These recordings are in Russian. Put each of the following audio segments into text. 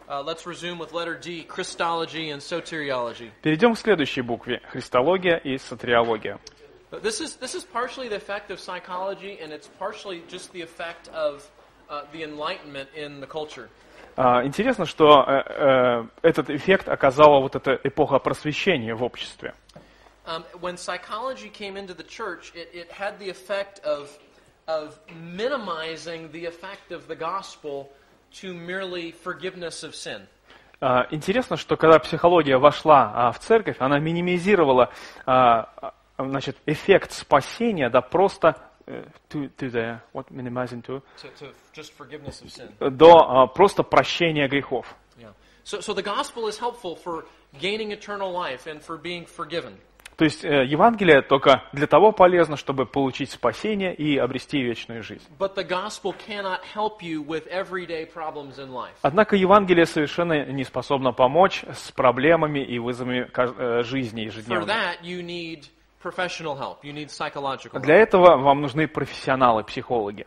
Let's resume with letter D, Christology and soteriology. Перейдем к следующей букве – христология и сотериология. This is partially the effect of psychology, and it's partially just the effect of the Enlightenment in the culture. Интересно, что этот эффект оказала вот эта эпоха просвещения в обществе. When psychology came into the church, it had the effect of minimizing the effect of the gospel to merely forgiveness of sin. Интересно, что когда психология вошла в церковь, она минимизировала эффект спасения до просто just forgiveness of sin. До просто прощения грехов. Yeah. So the gospel is helpful for gaining eternal life and for being forgiven. То есть Евангелие только для того полезно, чтобы получить спасение и обрести вечную жизнь. Однако Евангелие совершенно не способно помочь с проблемами и вызовами жизни ежедневной. Для этого вам нужны профессионалы, психологи.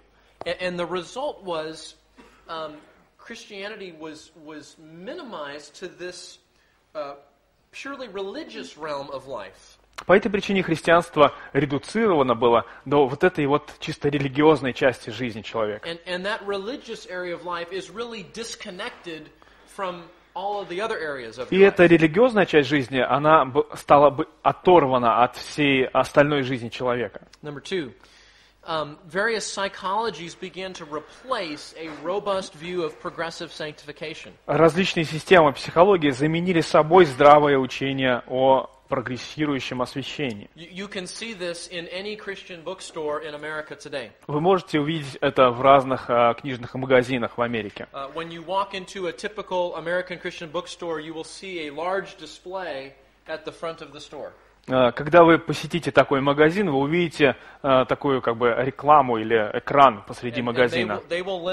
Christianity was minimized to this purely religious realm of life. По этой причине христианство редуцировано было до вот этой вот чисто религиозной части жизни человека. And that religious area of life is really disconnected from all of the other areas of life. И эта религиозная часть жизни, она стала бы оторвана от всей остальной жизни человека. Number two. Various psychologies began to replace a robust view of progressive sanctification. Различные системы психологии заменили собой здравое учение о прогрессирующем освящении. You can see this in any Christian bookstore in America today. Вы можете увидеть это в разных книжных магазинах в Америке. When you walk into a typical American Christian bookstore, you will see a large display at the front of the store. Когда вы посетите такой магазин, вы увидите такую как бы рекламу или экран посреди магазина.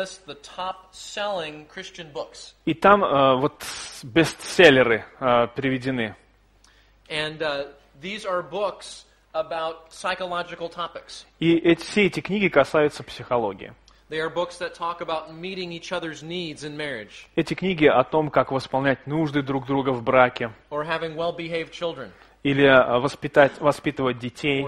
И там вот бестселлеры приведены. И все эти книги касаются психологии. Эти книги о том, как восполнять нужды друг друга в браке. Или воспитывать детей.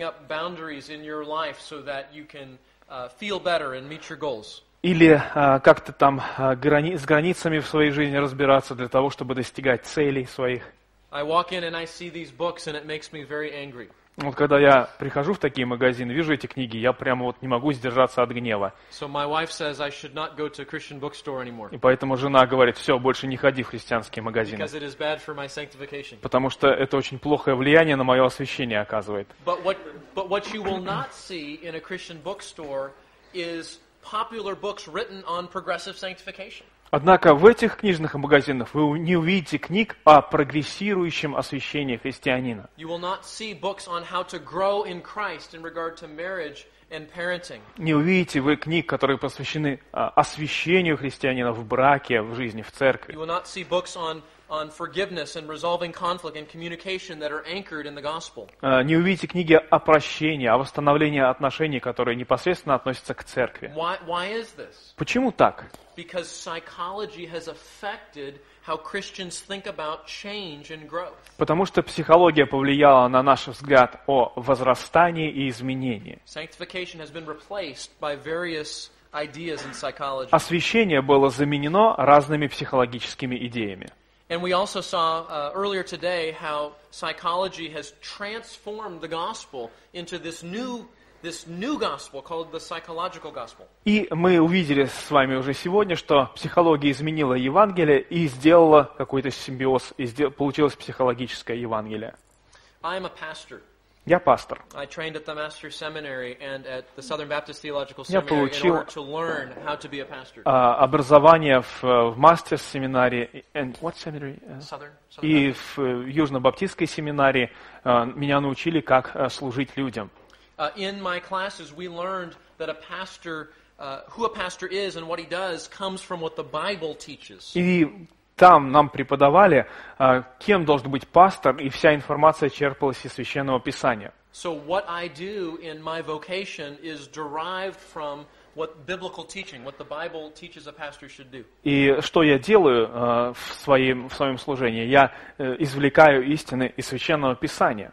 Или как-то там с границами в своей жизни разбираться для того, чтобы достигать целей своих. Вот когда я прихожу в такие магазины, вижу эти книги, я прямо вот не могу сдержаться от гнева. И поэтому жена говорит: все, больше не ходи в христианские магазины. Потому что это очень плохое влияние на мое освящение оказывает. Однако в этих книжных магазинах вы не увидите книг о прогрессирующем освящении христианина. Не увидите вы книг, которые посвящены освящению христианина в браке, в жизни, в церкви. Не увидите книги о прощении, о восстановлении отношений, которые непосредственно относятся к церкви. Почему так? Потому что психология повлияла на наш взгляд о возрастании и изменении. Освящение было заменено разными психологическими идеями. And we also saw earlier today how psychology has transformed the gospel into this new gospel called the psychological gospel. И мы увидели с вами уже сегодня, что психология изменила Евангелие и сделала какой-то симбиоз, и получилось психологическое Евангелие. I am a pastor. Я пастор. I trained at the Master's Seminary and at the Southern Baptist Theological Seminary in order to learn how to be a pastor. Образование в Мастерс семинарии Southern и в Южно-Баптистской семинарии меня научили, как служить людям. In my classes, we learned that who a pastor is and what he does comes from what the Bible teaches. И там нам преподавали, кем должен быть пастор, и вся информация черпалась из Священного Писания. So what I do in my vocation is derived from И что я делаю в своем служении? Я извлекаю истины из Священного Писания.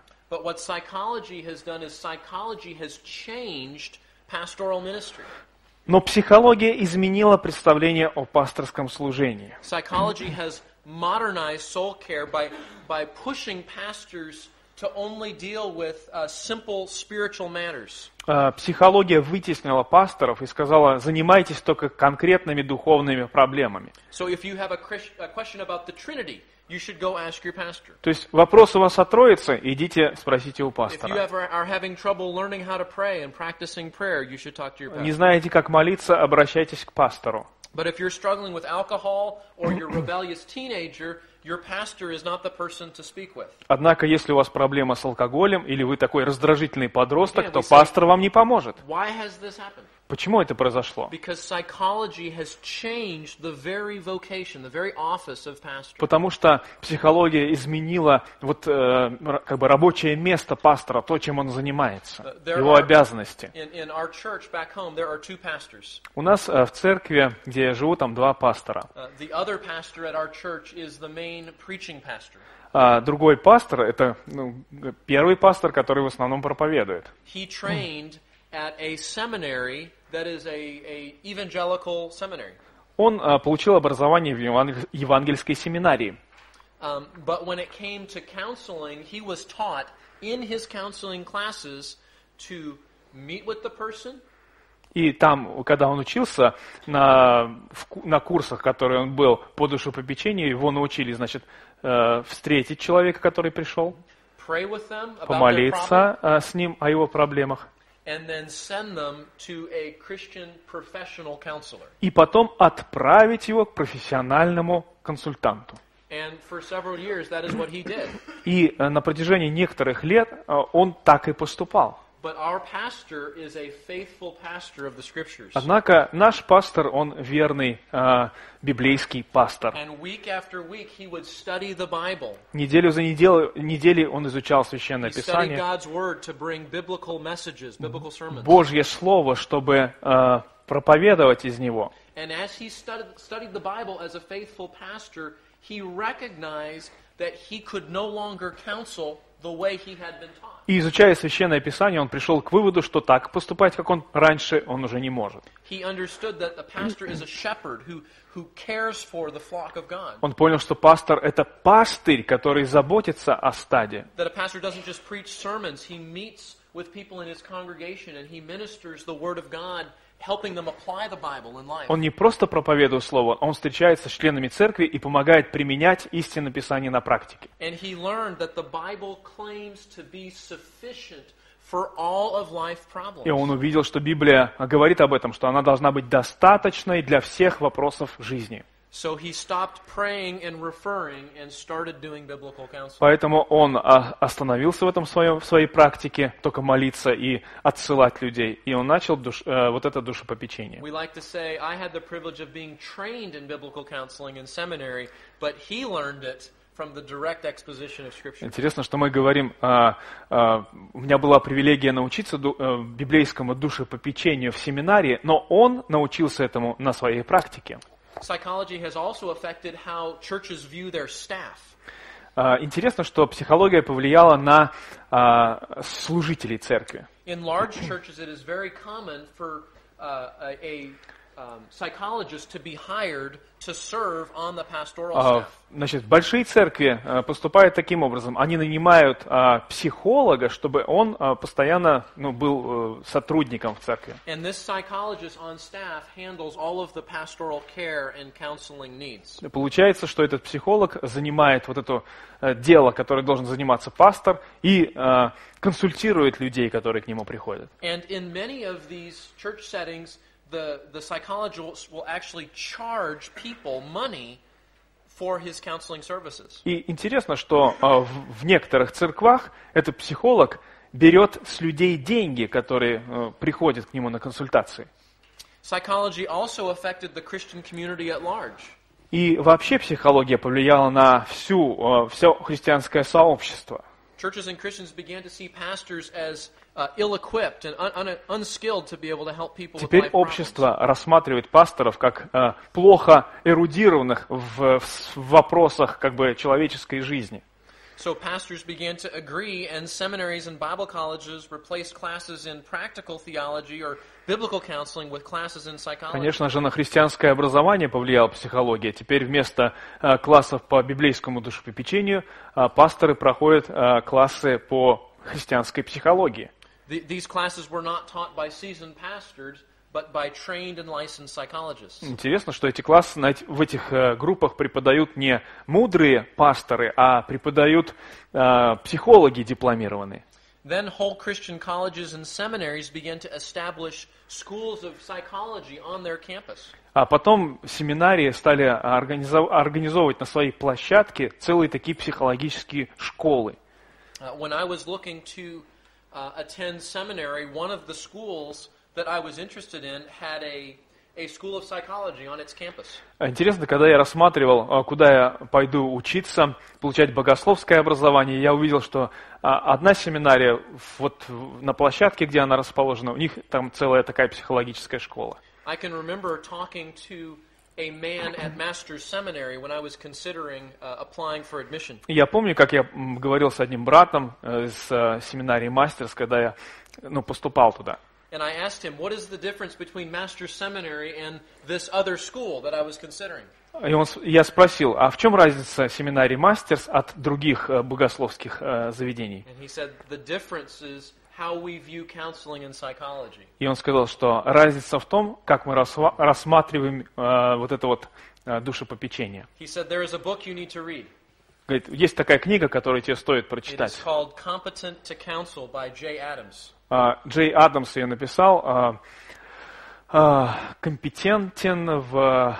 Но психология изменила представление о пасторском служении. Modernized soul care by pushing pastors to only deal with simple spiritual matters. Психология вытеснила пасторов и сказала: занимайтесь только конкретными духовными проблемами. So if you have a question about the Trinity, you should go ask your pastor. То есть вопрос у вас о Троице, идите спросите у пастора. If you are having trouble learning how to pray and practicing prayer, you should talk to your pastor. Не знаете, как молиться, обращайтесь к пастору. But if you're struggling with alcohol or you're a rebellious teenager, your pastor is not the person to speak with. Однако, если у вас проблема с алкоголем или вы такой раздражительный подросток, то пастор вам не поможет. Why has this happened? Почему это произошло? Потому что психология изменила как бы рабочее место пастора, то, чем он занимается, его обязанности. У нас в церкви, где я живу, там 2 пастора. Другой пастор — это первый пастор, который в основном проповедует. At a seminary that is a evangelical seminary. Он получил образование в евангельской семинарии. But when it came to counseling, he was taught in his counseling classes to meet with the person. И там, когда он учился на курсах, которые он был по душепопечению, его научили, значит, встретить человека, который пришел, помолиться с ним о его проблемах. And then send them to a Christian professional counselor. И потом отправить его к профессиональному консультанту. And for several years that is what he did. И на протяжении некоторых лет он так и поступал. But our pastor is a faithful pastor of the scriptures. Однако наш пастор, он верный библейский пастор. And week after week he would study the Bible. Неделю за неделей он изучал Священное Писание. God's word to bring biblical messages, biblical sermons. Божье слово, чтобы проповедовать из него. And as he studied the Bible as a faithful pastor, he recognized that he could no longer counsel the way he had been taught. И изучая Священное Писание, он пришел к выводу, что так поступать, как он раньше, он уже не может. Он понял, что пастор — это пастырь, который заботится о стаде. Он не просто проповедует Слово, он встречается с членами церкви и помогает применять истины Писания на практике. И он увидел, что Библия говорит об этом, что она должна быть достаточной для всех вопросов жизни. Поэтому он остановился в этом в своей практике, только молиться и отсылать людей. И он начал вот это душепопечение. Интересно, что мы говорим, у меня была привилегия научиться библейскому душепопечению в семинарии, но он научился этому на своей практике. Интересно, что психология повлияла на служителей церкви. Значит, в большие церкви поступают таким образом. Они нанимают психолога, чтобы он постоянно был сотрудником в церкви. Получается, что этот психолог занимает вот это дело, которое должен заниматься пастор, и консультирует людей, которые к нему приходят. The psychologist will actually charge people money for his counseling services. И интересно, что в некоторых церквах этот психолог берет с людей деньги, которые приходят к нему на консультации. Psychology also affected the Christian community at large. И вообще психология повлияла на все христианское сообщество. churches and Christians began to see pastors as ill-equipped and unskilled to be able to help people with Теперь life problems. общество рассматривает пасторов как плохо эрудированных в вопросах как бы человеческой жизни. So pastors began to agree, and seminaries and Bible colleges replaced classes in practical theology or biblical counseling with classes in psychology. Конечно же, на христианское образование повлияла психология. Теперь вместо классов по библейскому душепопечению пасторы проходят классы по христианской психологии. These classes were not taught by seasoned pastors, but by trained and licensed psychologists. Интересно, что эти классы в этих группах преподают не мудрые пасторы, а преподают психологи дипломированные. Then whole Christian colleges and seminaries began to establish schools of psychology on their campus. А потом семинарии стали организовывать на своей площадке целые такие психологические школы. When I was looking to attend seminary, one of the schools that I was interested in had a school of psychology on its campus. Интересно, когда я рассматривал, куда я пойду учиться, получать богословское образование, я увидел, что одна семинария вот на площадке, где она расположена, у них там целая такая психологическая школа. I can remember talking to a man at Master's Seminary when I was considering applying for admission. Я помню, как я говорил с одним братом из семинарии Мастерс, когда я поступал туда. And I asked him, what is the difference between Master's Seminary and this other school that I was considering? И я спросил, а в чем разница семинарии Мастерс от других богословских заведений? And he said, the difference is how we view counseling and psychology. И он сказал, что разница в том, как мы рассматриваем вот это вот душепопечение. He said, there is a book you need to read. Говорит, есть такая книга, которую тебе стоит It is прочитать. called Competent to Counsel by Jay Adams. Джей Адамс ее написал. Компетентен в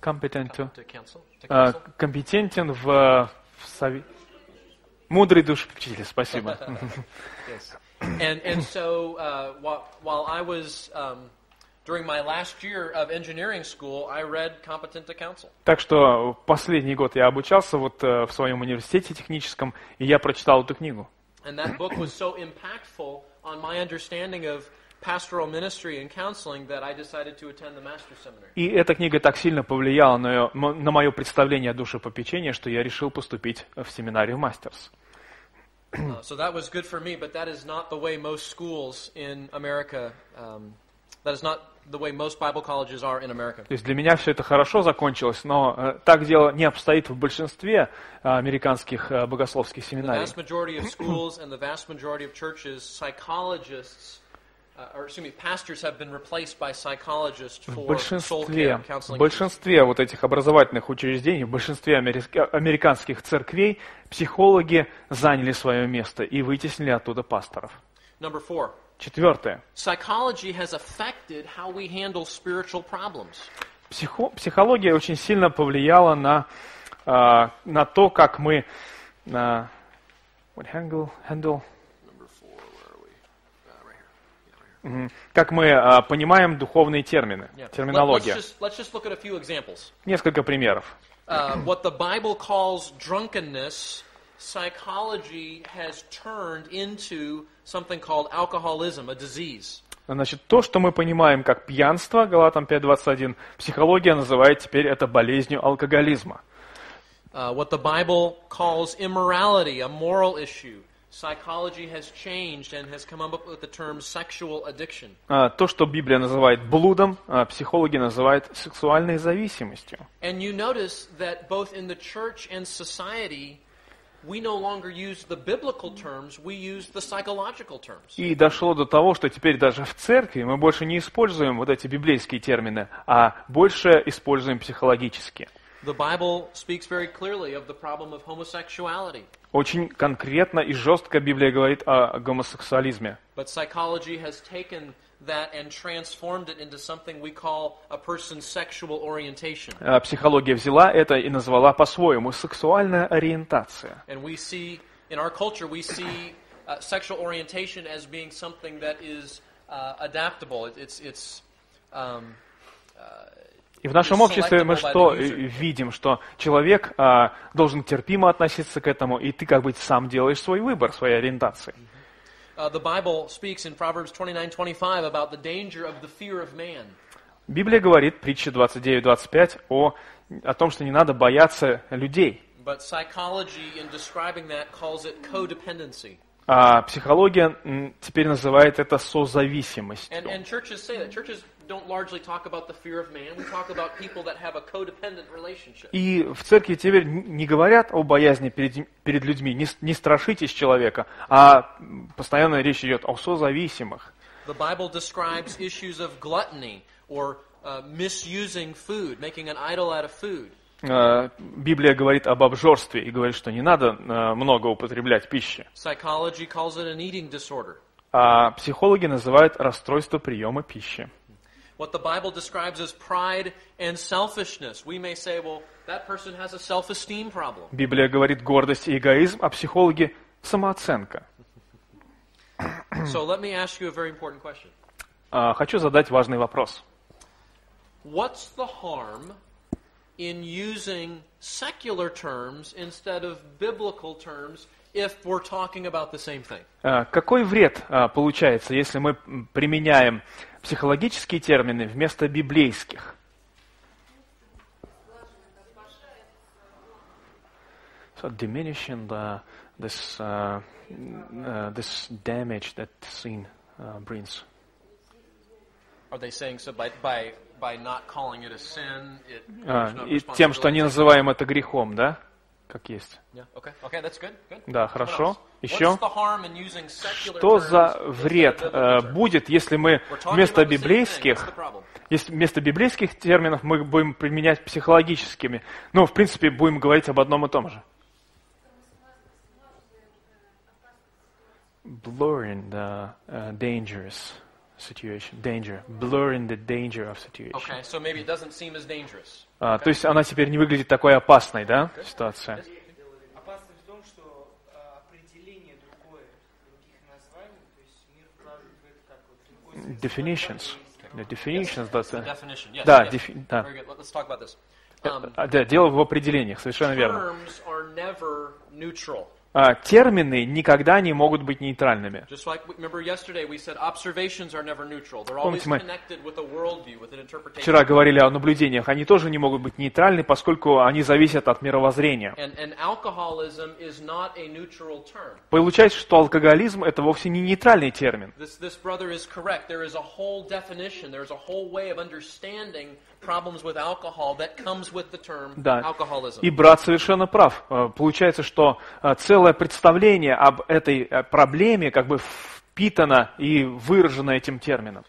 мудрый душепопечитель. Спасибо. Yes. And so while I was during my last year of engineering school, I read Competent to Counsel. Так что последний год я обучался вот в своем университете техническом, и я прочитал эту книгу. And that book was so impactful on my understanding of pastoral ministry and counseling that I decided to attend the Master's Seminary. И эта книга так сильно повлияла на мое представление о душепопечении, что я решил поступить в семинарию Мастерс. So that was good for me, but that is not the way most schools in America. That is not the way most Bible colleges are in America. То есть для меня все это хорошо закончилось, но так дело не обстоит в большинстве американских богословских The семинарий. vast majority of schools and the vast majority of churches, psychologists, pastors have been replaced by psychologists В for soul care, counseling. большинстве вот этих образовательных учреждений, в большинстве американских церквей психологи заняли свое место и вытеснили оттуда пасторов. Number 4. Четвертое. Psychology has affected how we handle spiritual problems. Психология очень сильно повлияла на то, как мы handle Number 4, where are we? Right here. как мы понимаем духовные термины, Yeah. терминология. Let's just look at a few examples. Несколько примеров. What the Bible calls drunkenness, psychology has turned into something called alcoholism, a disease. Значит, то, что мы понимаем как пьянство, Галатам 5:21, психология называет теперь это болезнью алкоголизма. What the Bible calls immorality, a moral issue, psychology has changed and has come up with the term sexual addiction. То, что Библия называет блудом, психологи называют сексуальной зависимостью. And you notice that both in the church and society, we no longer use the biblical terms, we use the psychological terms. И дошло до того, что теперь даже в церкви мы больше не используем вот эти библейские термины, а больше используем психологические. The Bible speaks very clearly of the problem of homosexuality. Очень конкретно и жестко Библия говорит о гомосексуализме. But psychology has taken that and transformed it into something we call a person's sexual orientation. Психология взяла это и назвала по-своему сексуальная ориентация. And we see, in our culture, we see sexual orientation as being something that is adaptable. И в нашем обществе мы что видим? Что человек должен терпимо относиться к этому, и ты как бы сам делаешь свой выбор, своей ориентации. Библия говорит, притча 29-25, о том, что не надо бояться людей. А психология теперь называет это созависимостью. И в церкви теперь не говорят о боязни перед людьми, не страшитесь человека, а постоянно речь идет о созависимых. Библия говорит об обжорстве и говорит, что не надо много употреблять пищи. А психологи называют расстройство приема пищи. What the Bible describes as pride and selfishness. We may say, well, that person has a self-esteem problem. Библия говорит гордость и эгоизм, а психологи самооценка. So let me ask you a very important question. Хочу задать важный вопрос. What's the harm in using secular terms instead of biblical terms if we're talking about the same thing? Какой вред получается, если мы применяем психологические термины вместо библейских? So diminishing this damage that sin brings. Are they saying so by not calling it a sin, и тем, что не называем это грехом, да? Как есть. Okay, that's good. Да, хорошо. Еще. Что за вред будет, если мы вместо библейских терминов мы будем применять психологическими? Ну, в принципе, будем говорить об одном и том же. Blurring the dangerous situation. Blurring the danger of situation. Okay, so maybe it doesn't seem as dangerous. То есть она теперь не выглядит такой опасной, да, ситуация? Опасность в том, что определение другое, других названий, то есть мир вкладывает в это как вот... Definitions. The definitions. Definition, yes. Да, да. Very good. Let's talk about this. Да, дело в определениях, совершенно верно. Terms are never neutral. Термины никогда не могут быть нейтральными. Помните, мы вчера говорили о наблюдениях. Они тоже не могут быть нейтральны, поскольку они зависят от мировоззрения. Получается, что алкоголизм – это вовсе не нейтральный термин. Да. И брат совершенно прав. Получается, что целое представление об этой проблеме как бы впитано и выражено этим термином.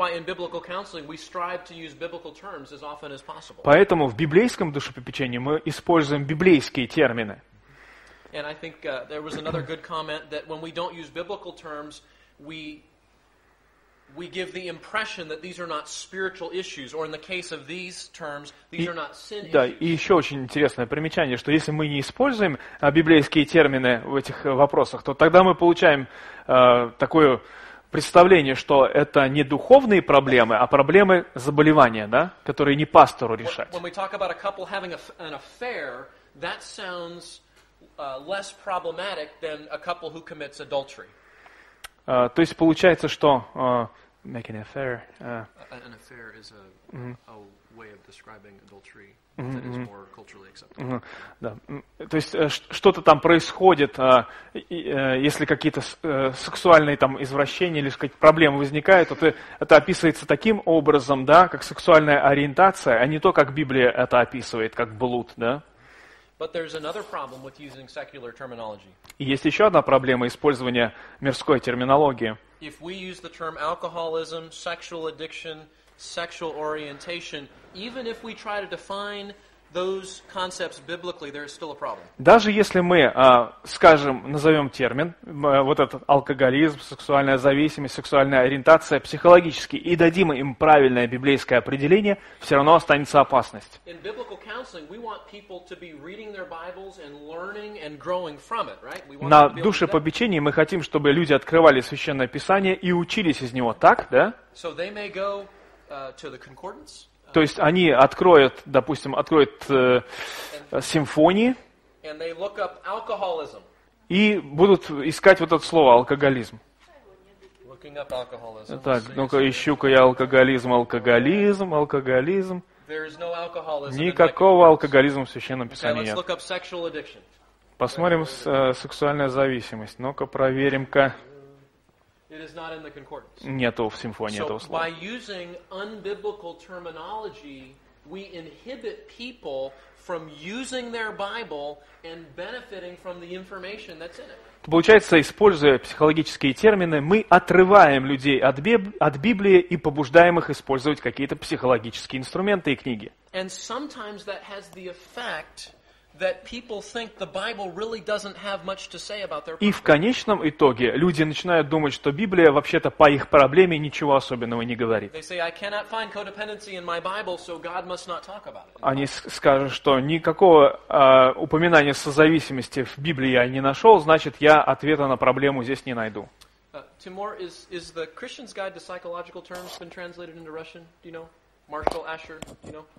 Поэтому в библейском душепопечении мы используем библейские термины. We give the impression that these are not spiritual issues, or in the case of these terms, these are not sin issues. Да, и еще очень интересное примечание, что если мы не используем библейские термины в этих вопросах, то тогда мы получаем такое представление, что это не духовные проблемы, а проблемы заболевания, да, которые не пастору решать. When we talk about a couple having an affair, that sounds less problematic than a couple who commits adultery. То есть получается, что making an affair. An affair is a way of describing adultery that is more culturally acceptable. Да. То есть что-то там происходит, если какие-то сексуальные там извращения или какие-то проблемы возникают, то это описывается таким образом, да, как сексуальная ориентация, а не то, как Библия это описывает, как блуд, да. But there's another problem with using secular terminology. И есть еще одна проблема использования мирской терминологии. If we use the term alcoholism, sexual addiction, sexual orientation, even if we try to define those concepts biblically, there is still a problem. Даже если мы, скажем, назовем термин, вот этот алкоголизм, сексуальная зависимость, сексуальная ориентация психологически, и дадим им правильное библейское определение, все равно останется опасность. На душепопечении мы хотим, чтобы люди открывали Священное Писание и учились из него, так, да? То есть они откроют, допустим, симфонии and they look up alcoholism. и будут искать вот это слово алкоголизм. Looking up alcoholism. Так, ну-ка ищу-ка я алкоголизм. There is no alcoholism. Никакого алкоголизма в Священном Okay, Писании let's нет. look up sexual addiction. Посмотрим сексуальная зависимость. Ну-ка проверим-ка. It is not in the concordance. Нету в симфонии этого So слова. by using unbiblical terminology, we inhibit people from using their Bible and benefiting from the information that's in it. Получается, используя психологические термины, мы отрываем людей от Библии и побуждаем их использовать какие-то психологические инструменты и книги. And sometimes that has the effect that people think the Bible really doesn't have much to say about their И в конечном итоге люди начинают думать, что Библия вообще-то по их проблеме ничего особенного не говорит. They say, I cannot find codependency in my Bible, so God must not talk about it. Они скажут, что никакого упоминания созависимости в Библии я не нашел, значит, я ответа на проблему здесь не найду. Timur, is the Christian's Guide to Psychological Terms been translated into Russian? Do you know? Marshall Asher, do you know?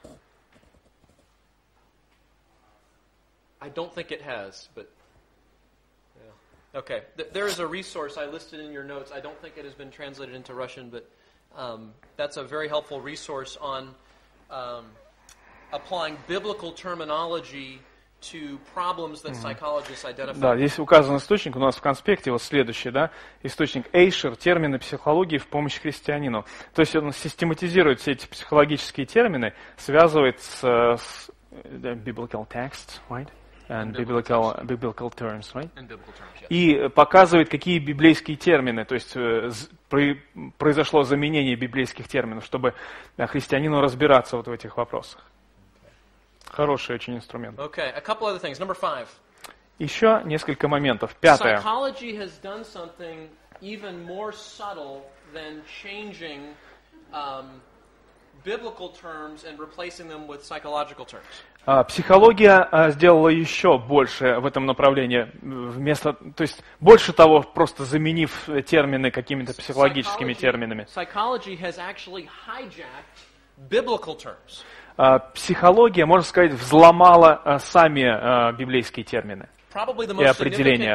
I don't think it has, but yeah. Okay. There is a resource I listed in your notes. I don't think it has been translated into Russian, but that's a very helpful resource on applying biblical terminology to problems that psychologists identify. Да, здесь указан источник у нас в конспекте, вот следующий, да, источник Эйшер, термины психологии в помощь христианину. То есть он систематизирует все эти психологические термины, связывает с biblical texts, right? And biblical terms, right? In biblical terms, yes. И показывает, какие библейские термины, то есть произошло заменение библейских терминов, чтобы христианину разбираться вот в этих вопросах. Хороший очень инструмент. Okay, a couple other things. Number 5. Еще несколько моментов. Пятое. Psychology has done something even more subtle than changing biblical terms and replacing them with psychological terms. Психология сделала еще больше в этом направлении, то есть больше того, просто заменив термины какими-то психологическими терминами. Psychology has actually hijacked biblical terms. Психология, можно сказать, взломала сами библейские термины и определения.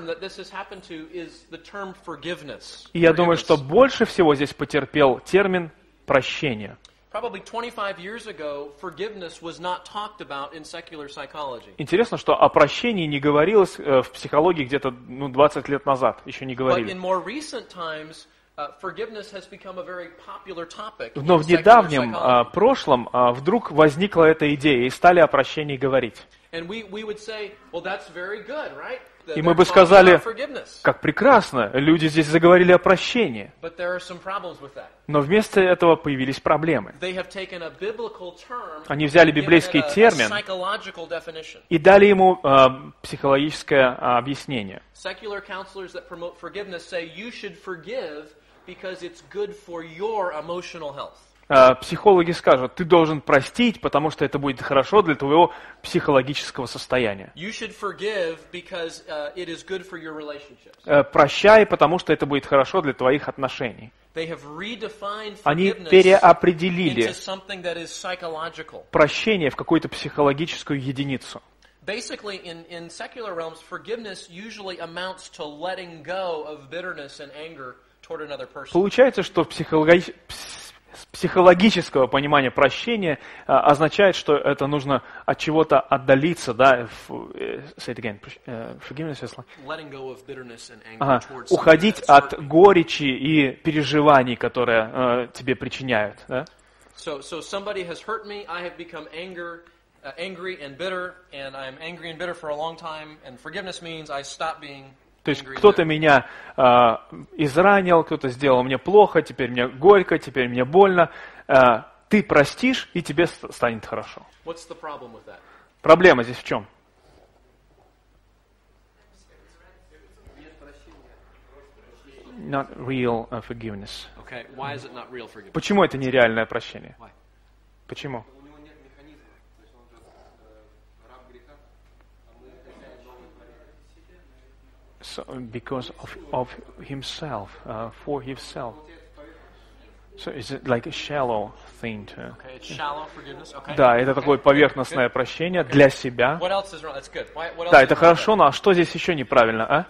И я думаю, что больше всего здесь потерпел термин прощения. Интересно, что о прощении не говорилось в психологии где-то 20 лет назад, еще не говорили. Но в недавнем прошлом вдруг возникла эта идея, и стали о прощении говорить. И мы бы сказали, как прекрасно, люди здесь заговорили о прощении. Но вместо этого появились проблемы. Они взяли библейский термин и дали ему психологическое объяснение. Психологи скажут, ты должен простить, потому что это будет хорошо для твоего психологического состояния. Прощай, потому что это будет хорошо для твоих отношений. Они переопределили прощение в какую-то психологическую единицу. Basically, in secular realms, forgiveness usually amounts to letting go of bitterness and anger toward another person. Получается, что с психологического понимания прощения означает, что это нужно от чего-то отдалиться, да, say it again, forgiveness is like... Letting go of bitterness and anger towards уходить от горечи и переживаний, которые тебе причиняют, да? So somebody has hurt me, I have become angry and bitter, and I'm angry and bitter for a long time, and forgiveness means I stop being. То есть кто-то меня изранил, кто-то сделал мне плохо, теперь мне горько, теперь мне больно. Ты простишь, и тебе станет хорошо. Проблема здесь в чем? Not real forgiveness. Okay, why is it not real forgiveness? Почему это нереальное прощение? Why? Почему? So, because of himself, for himself. So it's like a shallow thing to... Okay, it's shallow forgiveness. Okay. Да, это такое поверхностное прощение для себя. What else is wrong? That's good. What else Да, is это wrong хорошо, with но а что здесь еще неправильно, а?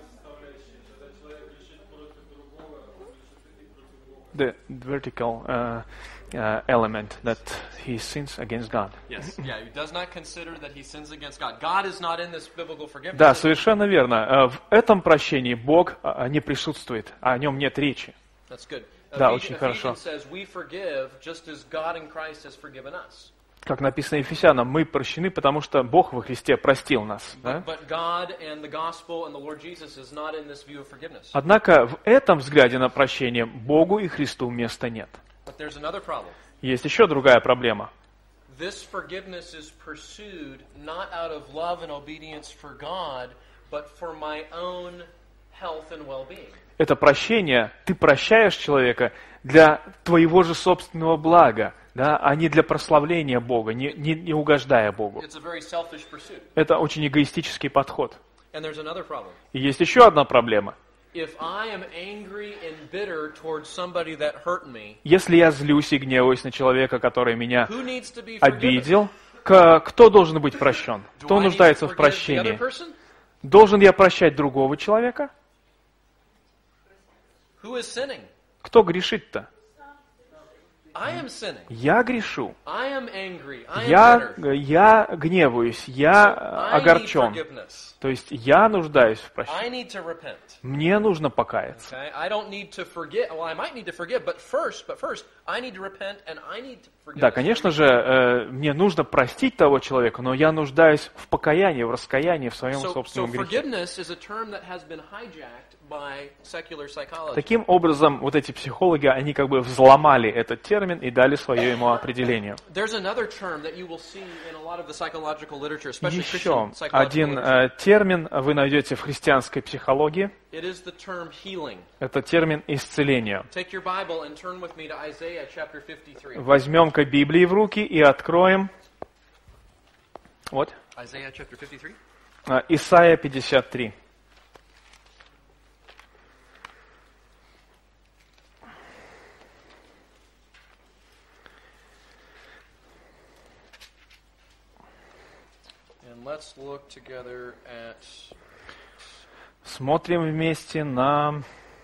The vertical element that he sins against God. that? Yes. Yeah. He does not consider that he sins against God. God is not in this biblical forgiveness. Да, совершенно верно. В этом прощении Бог не присутствует, о нем нет речи. That's good. Да, очень хорошо. Ephesians says we forgive just as God in Christ has forgiven us. Как написано Ефесянам, мы прощены, потому что Бог во Христе простил нас. Да? But God and the gospel and the Lord Jesus is not in this view of forgiveness. Однако в этом взгляде на прощение Богу и Христу места нет. But there's another problem. Есть еще другая проблема. This forgiveness is pursued not out of love and obedience for God, but for my own health and well-being. Это прощение, ты прощаешь человека для твоего же собственного блага, да, а не для прославления Бога, не угождая Богу. It's a very selfish pursuit. Это очень эгоистический подход. And there's another problem. И есть еще одна проблема. If I am angry and bitter towards somebody that hurt me, Если я злюсь и гневаюсь на человека, который меня who needs to be forgiven? обидел, кто должен быть прощен? Do Кто I need to нуждается в forgive the other прощении? person? Должен я прощать другого человека? Who is sinning? Кто грешит-то? I am sinning. Я грешу. I am angry. I am bitter. Я гневаюсь, я I need огорчен. forgiveness. То есть я нуждаюсь в I прощении. need to repent. Мне нужно покаяться. Okay? I don't need to forget. Well, I might need to forgive, but first, I need to repent and I need to forgive. Да, конечно же, мне нужно простить того человека, но я нуждаюсь в покаянии, в раскаянии в своем So собственном грехе. forgiveness is a term that has been hijacked by secular psychology. Таким образом, вот эти психологи, они как бы взломали этот термин и дали свое ему определение. There's another term that you will see in a lot of the psychological literature, especially Еще Christian psychological один literature. термин вы найдете в христианской психологии. It is the term healing. Это термин исцеления. Take your Bible and turn with me to Isaiah chapter 53. Возьмем-ка Библии в руки и откроем. Вот. Isaiah chapter 53. Исайя 53. And let's look together at Смотрим вместе на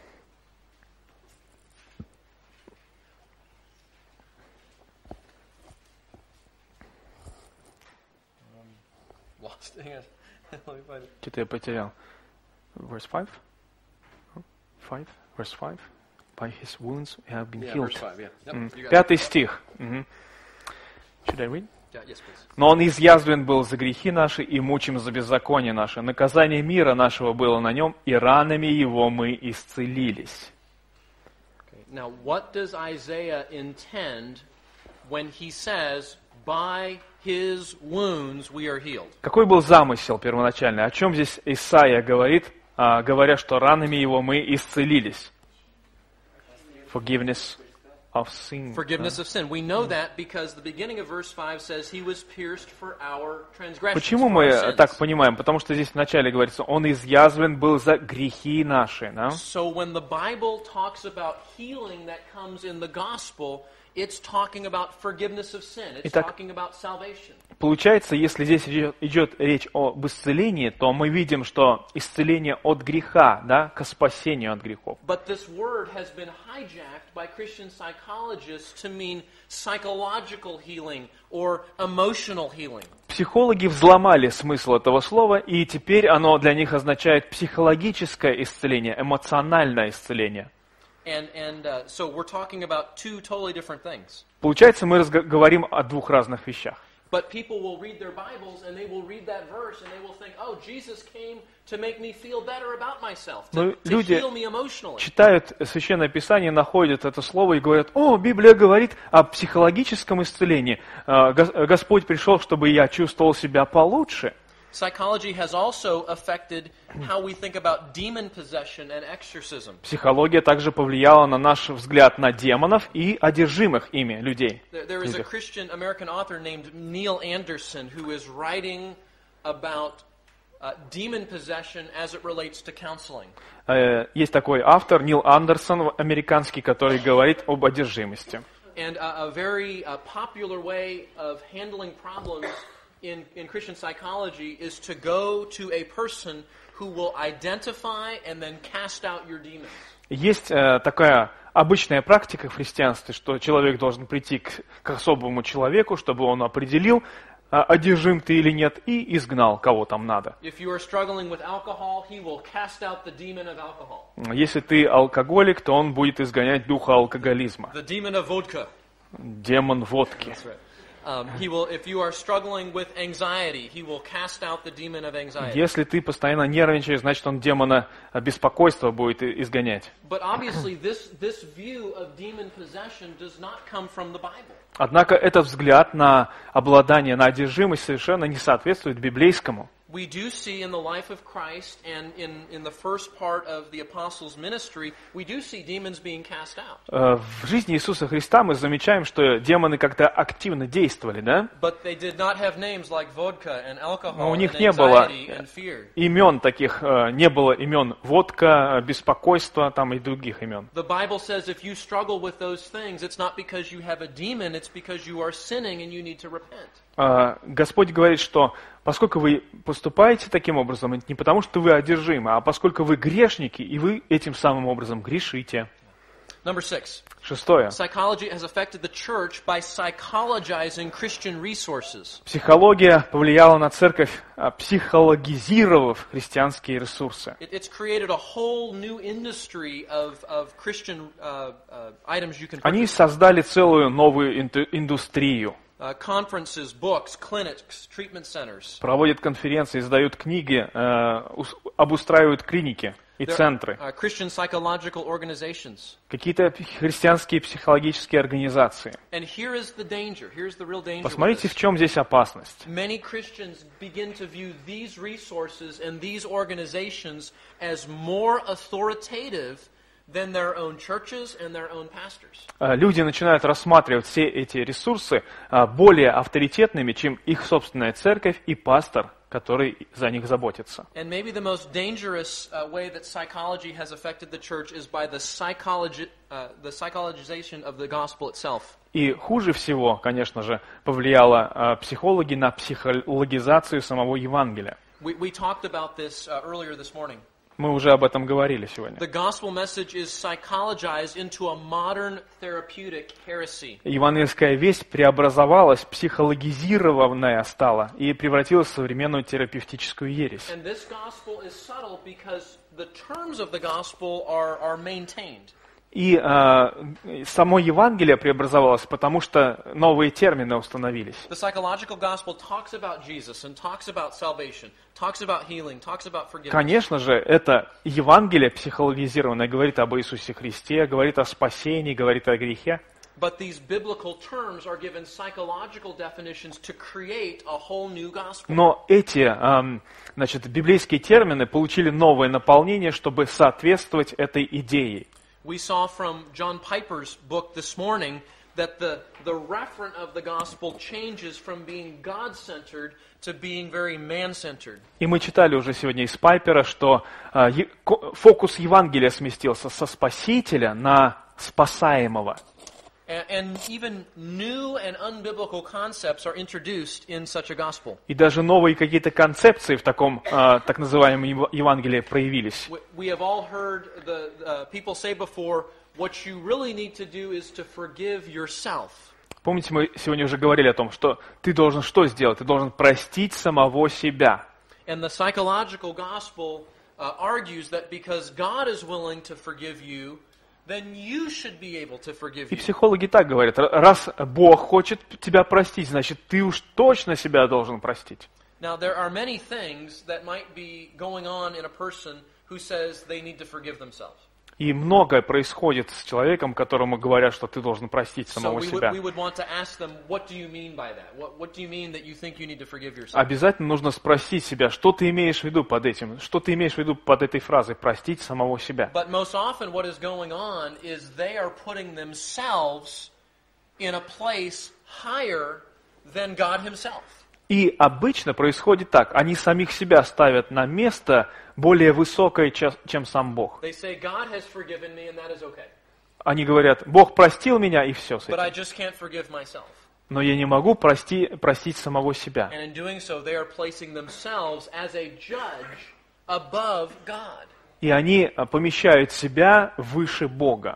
lost. Hang on. Let me find it. Что-то я потерял. Verse 5? 5? Verse 5? By his wounds we have been Yeah, healed. verse 5, yeah. Yep, you got it. 5 стих. Мгм. Should I read? Yeah, yes, please. Но он изъязвлен был за грехи наши и мучим за беззаконие наше. Наказание мира нашего было на нем, и ранами его мы исцелились. Okay. Now, what does Isaiah intend when he says, by his wounds we are healed? Какой был замысел первоначальный? О чем здесь Исайя говорит, говоря, что ранами его мы исцелились? Forgiveness of sin. Forgiveness of sin. We know that because the beginning of verse 5 says he was pierced for our transgressions. Почему for мы our sins. так понимаем? Потому что здесь вначале говорится, он изъязвлен был за грехи наши. Да? So when the Bible talks about healing that comes in the gospel, it's talking about forgiveness of sin. It's Итак, talking about salvation. Получается, если здесь идет речь об исцелении, то мы видим, что исцеление от греха, да, к спасению от грехов. But this word has been hijacked by Christian psychologists to mean psychological healing or emotional healing. Психологи взломали смысл этого слова, и теперь оно для них означает психологическое исцеление, эмоциональное исцеление. So we're talking about two totally different things. Получается, мы говорим о двух разных вещах. But people will read their Bibles and they will read that verse and they will think, oh, Jesus came to make me feel better about myself, to люди heal me emotionally. Читают Священное Писание, находят это слово и говорят, о, Библия говорит о психологическом исцелении. Господь пришел, чтобы я чувствовал себя получше. Psychology has also affected how we think about demon possession and exorcism. Психология также повлияла на наш взгляд на демонов и одержимых ими людей. There is a Christian American author named Neil Anderson who is writing about demon possession as it relates to counseling. Есть такой автор, Нил Андерсон, американский, который говорит об одержимости. And a very popular way of handling problems in Christian psychology is to go to a person who will identify and then cast out your demons. Есть такая обычная практика в христианстве, что человек должен прийти к особому человеку, чтобы он определил, одержим ты или нет, и изгнал, кого там надо. Если ты алкоголик, то он будет изгонять духа алкоголизма. Демон водки. Если ты постоянно нервничаешь, значит, он демона беспокойства будет изгонять. Однако этот взгляд на обладание, на одержимость совершенно не соответствует библейскому. We do see in the life of Christ and in the first part of the apostles' ministry, we do see demons being cast out. В жизни Иисуса Христа мы замечаем, что демоны как-то активно действовали, да? But they did not have names like vodka and alcohol. Но у них не было имен таких, не было имен водка, беспокойство, там и других имен. The Bible says if you struggle with those things, it's not because you have a demon, it's because you are sinning and you need to repent. Господь говорит, что поскольку вы поступаете таким образом, это не потому, что вы одержимы, а поскольку вы грешники, и вы этим самым образом грешите. Number 6. Шестое. Psychology has affected the church by psychologizing Christian resources. Психология повлияла на церковь, психологизировав христианские ресурсы. It's created a whole new industry of Christian items you can purchase. Они создали целую новую индустрию. Conferences, books, clinics, treatment centers. Проводят конференции, издают книги, обустраивают клиники и центры. Christian psychological organizations. Какие-то христианские психологические организации. And here is the danger. Here's the real danger. Посмотрите, в чем здесь опасность. Many Christians begin to view these resources and these organizations as more authoritative than their own churches and their own pastors. Люди начинают рассматривать все эти ресурсы более авторитетными, чем их собственная церковь и пастор, который за них заботится. And maybe the most dangerous way that psychology has affected the church is by the psychologization of the gospel itself. И хуже всего, конечно же, повлияло психологи на психологизацию самого Евангелия. We talked about this earlier this morning. Мы уже об этом говорили сегодня. The gospel message is psychologized into a modern therapeutic heresy. Евангельская весть преобразовалась, психологизированная стала и превратилась в современную терапевтическую ересь. And this gospel is subtle because the terms of the gospel are maintained. И само Евангелие преобразовалось, потому что новые термины установились. The psychological gospel talks about Jesus and talks about salvation, talks about healing, talks about forgiveness. Конечно же, это Евангелие психологизированное говорит об Иисусе Христе, говорит о спасении, говорит о грехе. But these biblical terms are given psychological definitions to create a whole new gospel. Но эти, библейские термины получили новое наполнение, чтобы соответствовать этой идее. We saw from John Piper's book this morning that the referent of the gospel changes from being God-centered to being very man-centered. И мы читали уже сегодня из Пайпера, что фокус Евангелия сместился со спасителя на спасаемого. And even new and unbiblical concepts are introduced in such a gospel. И даже новые какие-то концепции в таком так называемом Евангелии проявились. We have all heard the people say before, what you really need to do is to forgive yourself. Помните, мы сегодня уже говорили о том, что ты должен что сделать? Ты должен простить самого себя. And the psychological gospel argues that because God is willing to forgive you, then you should be able to forgive И you. психологи так говорят, раз Бог хочет тебя простить, значит, ты уж точно себя должен простить. Now, there are many things that might be going on in a person who says they need to forgive themselves. И многое происходит с человеком, которому говорят, что ты должен простить So самого себя. we would want to ask them, what do you mean by that? What do you mean that you think you need to forgive yourself? Обязательно нужно спросить себя, что ты имеешь в виду под этим, что ты имеешь в виду под этой фразой «простить самого себя». But most often what is going on is they are putting themselves in a place higher than God himself. И обычно происходит так. Они самих себя ставят на место более высокое, чем сам Бог. They say, God has forgiven me, and that is okay. Они говорят, Бог простил меня, и все с But I этим. just can't forgive myself. Но я не могу простить самого себя. And in doing so, they are placing themselves as a judge above God. И они помещают себя выше Бога.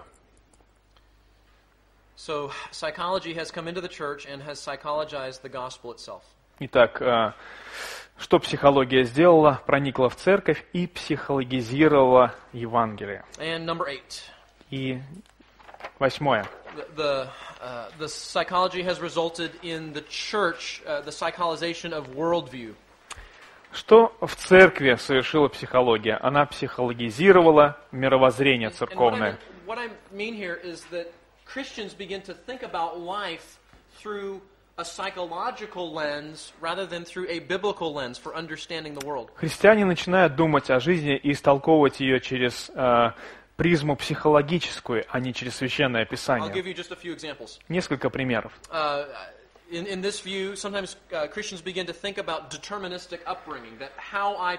So psychology has come into the church and has psychologized the gospel itself. Итак, что психология сделала? Проникла в церковь и психологизировала Евангелие. And number 8. И 8. The psychology has resulted in the church, the psycholization of worldview. Что в церкви совершила психология? Она психологизировала мировоззрение церковное. What I mean here is that Christians begin to think about life through a psychological lens rather than through a biblical lens for understanding the world. Христиане начинают думать о жизни и истолковывать ее через призму психологическую, а не через Священное I'll Писание. give you just a few examples. Несколько примеров. In this view, sometimes Christians begin to think about deterministic upbringing, that how I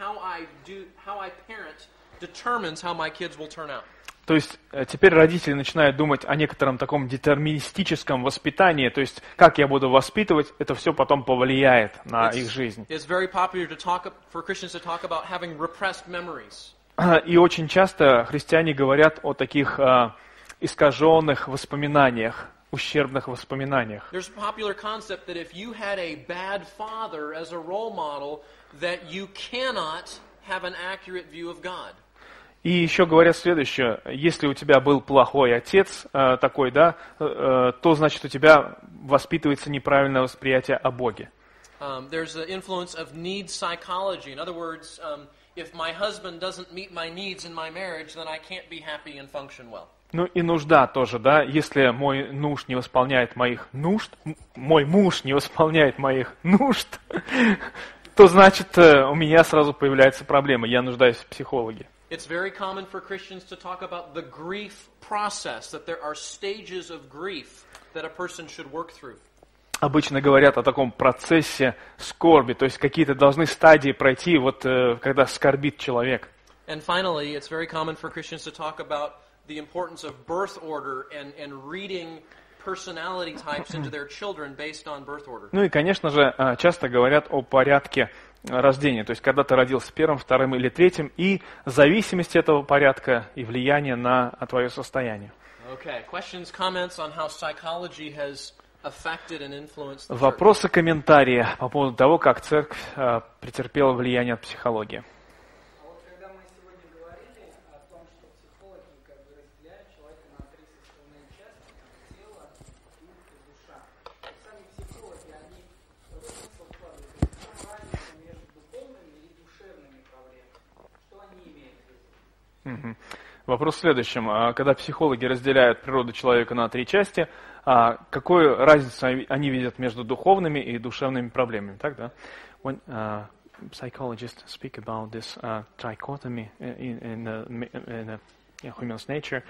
parent determines how my kids will turn out. То есть теперь родители начинают думать о некотором таком детерминистическом воспитании, то есть как я буду воспитывать, это все потом повлияет на их жизнь. It's very popular for Christians to talk about having repressed memories. И очень часто христиане говорят о таких искаженных воспоминаниях, ущербных воспоминаниях. There's a popular concept that if you had a bad father as a role model, that you cannot have an accurate view of God. И еще говорят следующее: если у тебя был плохой отец такой, да, то значит у тебя воспитывается неправильное восприятие о Боге. There's the influence of need psychology. In other words, if my husband doesn't meet my needs in my marriage, then I can't be happy and function well. Ну и нужда тоже, да. Если мой муж не восполняет моих нужд, мой муж не восполняет моих нужд, то значит у меня сразу появляется проблема. Я нуждаюсь в психологе. It's very common for Christians to talk about the grief process, that there are stages of grief that a person should work through. Обычно говорят о таком процессе скорби, то есть какие-то должны стадии пройти, вот когда скорбит человек. And finally, it's very common for Christians to talk about the importance of birth order and reading personality types into their children based on birth order. Ну и, конечно же, часто говорят о порядке рождения, то есть когда ты родился первым, вторым или третьим, и зависимость этого порядка и влияние на твое состояние. Okay, questions, comments on how psychology has affected and influenced the church? Вопросы, комментарии по поводу того, как церковь претерпела влияние от психологии. А вот когда мы сегодня говорили о том, что психологи как бы разделяют человека на три составные части: тело, дух и душа. Сами психологи, они смысл вкладывают разницу между духовными и душевными проблемами. Что они имеют в виду? Вопрос в следующем. Когда психологи разделяют природу человека на три части, какую разницу они видят между духовными и душевными проблемами? Так, да? When psychologists speak about this trichotomy in human's nature,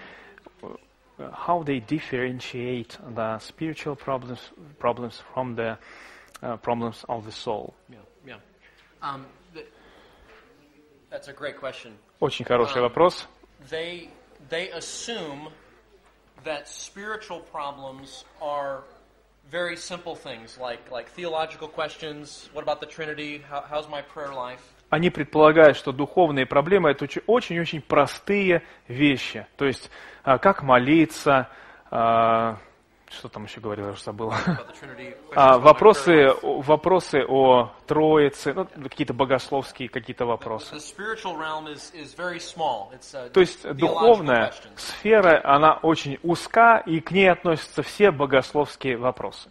how they differentiate the spiritual problems from the problems of the soul? Yeah. That's a great question. Очень хороший вопрос. They assume that spiritual problems are very simple things, like theological questions. What about the Trinity? How's my prayer life? Они предполагают, что духовные проблемы – это очень-очень простые вещи. То есть, как молиться, что там еще говорил, я уже забыл. Вопросы о Троице, ну, какие-то богословские какие-то вопросы. То есть, духовная сфера, она очень узка, и к ней относятся все богословские вопросы.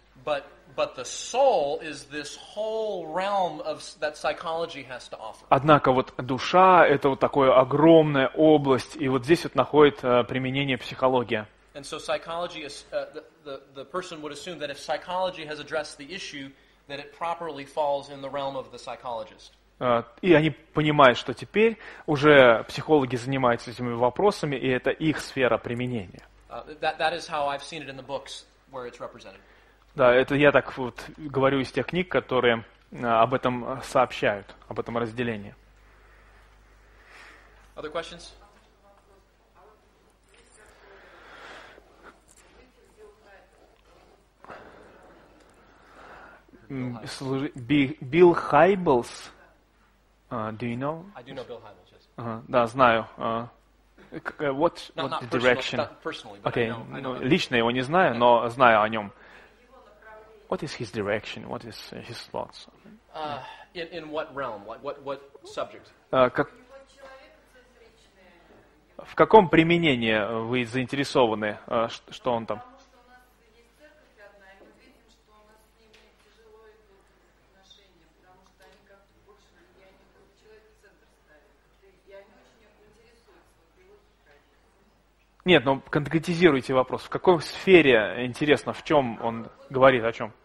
Однако вот душа – это вот такая огромная область, и вот здесь вот находит применение психология. And so psychology is, the person would assume that if psychology has addressed the issue, that it properly falls in the realm of the psychologist. И они понимают, что теперь уже психологи занимаются этими вопросами, и это их сфера применения. That is how I've seen it in the books where it's represented. Да, это я так вот говорю из тех книг, которые об этом сообщают, об этом разделении. Other questions? Билл Хайблс, do you know? I do know Bill Hybels, yes. Да, знаю. What Not direction? personally, but Okay, I know him. лично его не знаю, но знаю о нем. What is his direction? What is his thoughts? In what realm? What subject? В каком применении вы заинтересованы, что он там? Нет, ну конкретизируйте вопрос. В какой сфере интересно, в чем он говорит, о чем?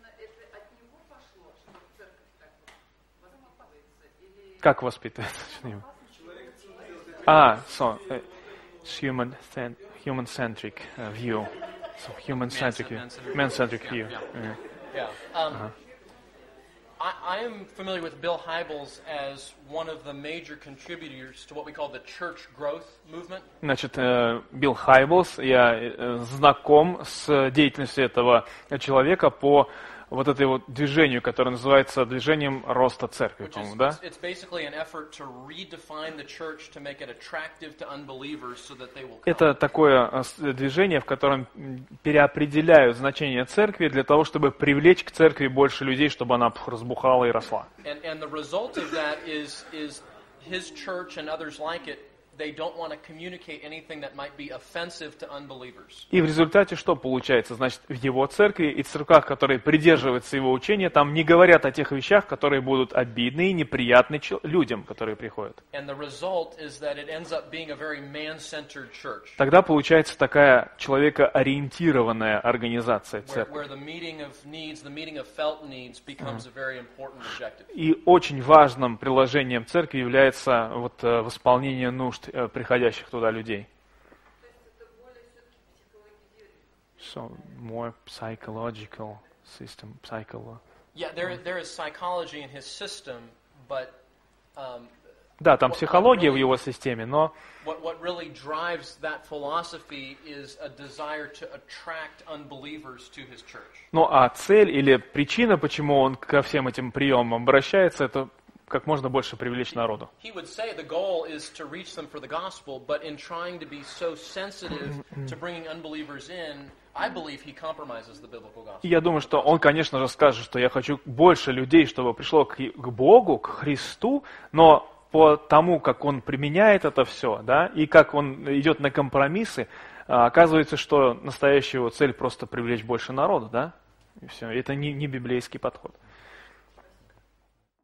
Как воспитывается? Human-centric view. So human-centric view. Man-centric view. Yeah. I am familiar with Bill Hybels as one of the major contributors to what we call the church growth movement. Значит, Билл Хайблс, я знаком с деятельностью этого человека по вот этой вот движению, которое называется движением роста церкви, по-моему, да? It's basically an effort to redefine the church to make it attractive to unbelievers so that they will come. Это такое движение, в котором переопределяют значение церкви для того, чтобы привлечь к церкви больше людей, чтобы она разбухала и росла. And the result of that is his church and others like it, they don't want to communicate anything that might be offensive to unbelievers. И в результате что получается? Значит, в его церкви и церквах, которые придерживаются его учения, там не говорят о тех вещах, которые будут обидны и неприятны людям, которые приходят. And the result is that it ends up being a very man-centered church. Тогда получается такая человекоориентированная организация церкви. Where the meeting of needs, the meeting of felt needs becomes a very important objective. И очень важным приложением церкви является вот восполнение нужд приходящих туда людей. So more psychological system, Yeah, there is psychology in his system, but да, там психология в его системе, но what really drives that philosophy is a desire to attract unbelievers to his church. Ну а цель или причина, почему он ко всем этим приемам обращается, это как можно больше привлечь народу. He would say the goal is to reach them for the gospel, but in trying to be so sensitive to bringing unbelievers in, I believe he compromises the biblical gospel. Я думаю, что он, конечно же, скажет, что я хочу больше людей, чтобы пришло к Богу, к Христу, но по тому, как он применяет это все, да, и как он идет на компромиссы, оказывается, что настоящая его цель просто привлечь больше народу, да, и все. Это не библейский подход.